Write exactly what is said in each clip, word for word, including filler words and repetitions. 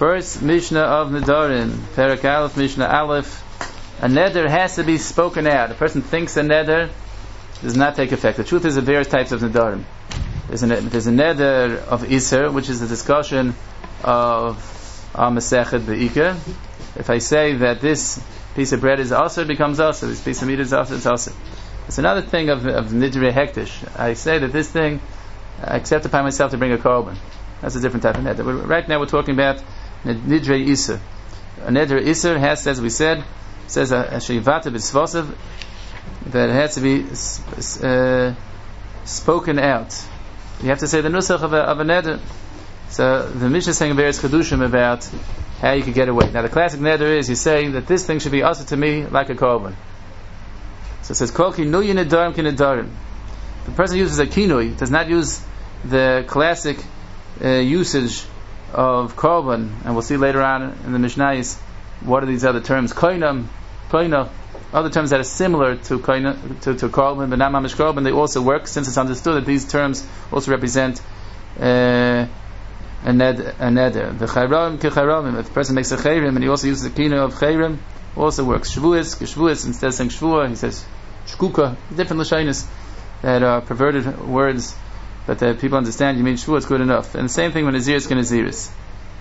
First Mishnah of Nedarim, Perek Aleph, Mishnah Aleph. A neder has to be spoken out. A person thinks a neder does not take effect. The truth is there are various types of Nedarim. There's a, there's a neder of Iser, which is the discussion of Masechet Be'ikar. If I say that this piece of bread is also, it becomes also. This piece of meat is also, it's also. It's another thing of, of Nidre Hektish. I say that this thing, I accept upon myself to bring a korban. That's a different type of neder. But right now we're talking about Nidre Iser. A neder Iser has, as we said, says a Shivata B'Svosav, that it has to be uh, spoken out. You have to say the nusach of a, of a neder. So the Mishnah is saying various chedushim about how you could get away. Now the classic neder is you say that this thing should be also to me like a korban. So it says kol kinuy nedarim ki nedarim. The person uses a kinui, does not use the classic uh, usage of korban, and we'll see later on in the Mishnayos what are these other terms, koinam, koina, other terms that are similar to koina, to, to korban, but not mamish korban. They also work, since it's understood that these terms also represent uh, a ned a neder. The chayramim ki chayramim. If the person makes a chayrim and he also uses the kina of chayrim, also works. Shvuas, shvuas, instead of saying shvua, he says shkuka. Different lashonos that are perverted words, but that people understand. You mean shvua, it's good enough. And the same thing when naziris can naziris.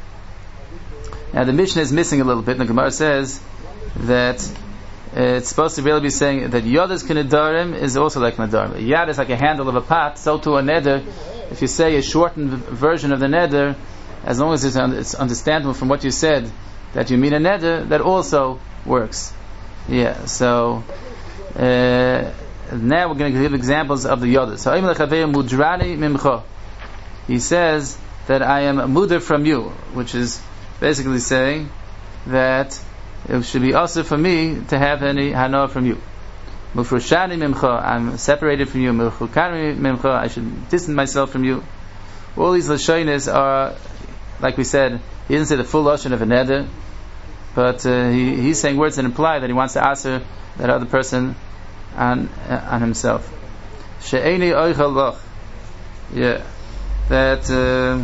Now the Mishnah is missing a little bit. And the Gemara says that uh, it's supposed to really be saying that yodas kenedarim is also like nedarim. Yad is like a handle of a pot. So to a neder, if you say a shortened version of the neder, as long as it's, un- it's understandable from what you said that you mean a neder, that also works. Yeah. So uh, now we're going to give examples of the yodas. So mudrani mimcha. He says that I am mudar from you, which is basically saying that it should be also for me to have any hana from you. Mufrushani mimcha, I'm separated from you. Mufrukani mimcha, I should distance myself from you. All these lashonos are, like we said, he didn't say the full lashon of a neder, but uh, he, he's saying words that imply that he wants to answer that other person on uh, on himself. She'eni oichal loch, yeah, that. Uh,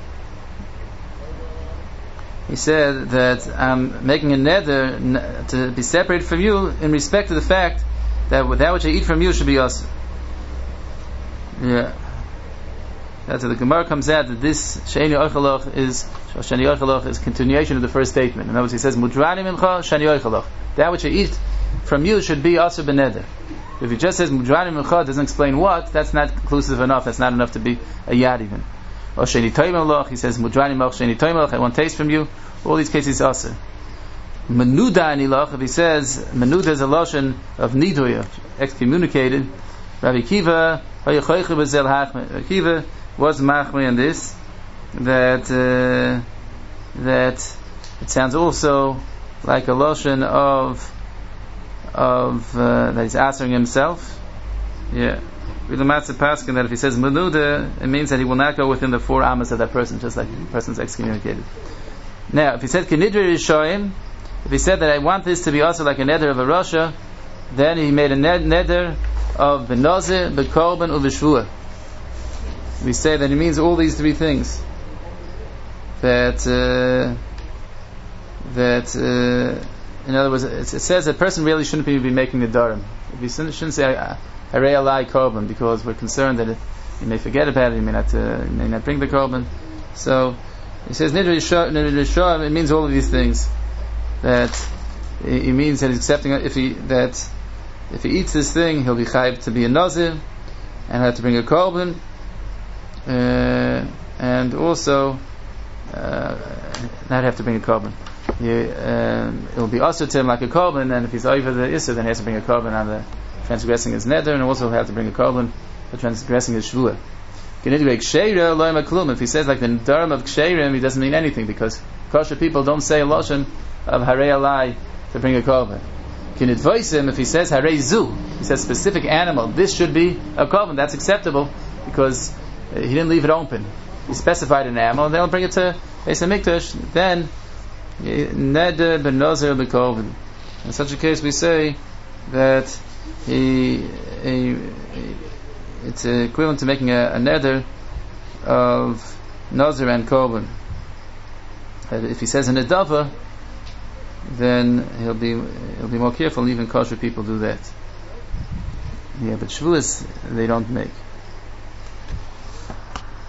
He said that I'm making a neder to be separated from you in respect to the fact that that which I eat from you should be us. Yeah. That's how the Gemara comes out that this Shani Oichalach is Shani Oichalach is continuation of the first statement. In other words, he says Mudrani Mimcha Shani Oichalach. That which I eat from you should be also beneder. If he just says Mudrani Mimcha, doesn't explain what, that's not conclusive enough. That's not enough to be a yad even. Or Sheni Toimelach, he says Mudrani Malch Sheni Toimelach, I want taste from you. All these cases also. Menuda Anilach, if he says Menuda is a lashon of nidoya, excommunicated. Rabbi Kiva, Rabbi Kiva was machmi on this, that uh, that it sounds also like a lashon of of uh, that he's answering himself. Yeah. With the Matzah Paskin that if he says Menuda, it means that he will not go within the four amas of that person, just like the person's excommunicated. Now, if he said Kenidri Rishoyim, if he said that I want this to be also like a neder of a Rasha, then he made a neder of Benozir, Bekorban, Uveshvua. We say that he means all these three things. That, uh, that, uh, in other words, it, it says that a person really shouldn't be, be making the darim. If he shouldn't say, Harei alai korban, because we're concerned that he may forget about it, he may not, uh, he may not bring the korban. So he says nidri rishon, it means all of these things. That it means that he's accepting if he that if he eats this thing, he'll be chayv to be a nazir and have to bring a korban, uh, and also uh, not have to bring a korban. He, um, it will be also to him like a korban, and if he's over the issur, then he has to bring a korban on the transgressing his neder, and also have to bring a korban for transgressing his shvua. If he says like the dharm of ksherim, he doesn't mean anything, because kosher people don't say a lashon of harei alai to bring a korban. If he says harei zu, he says specific animal, this should be a korban, that's acceptable, because he didn't leave it open. He specified an animal, and they'll bring it to Beis HaMikdash, then neder benozer bekorban. In such a case we say that he, he, it's equivalent to making a, a neder of Nazir and Korban. that if he says a nedava, then he'll be he'll be more careful. Even kosher people do that. Yeah, but shvuas they don't make.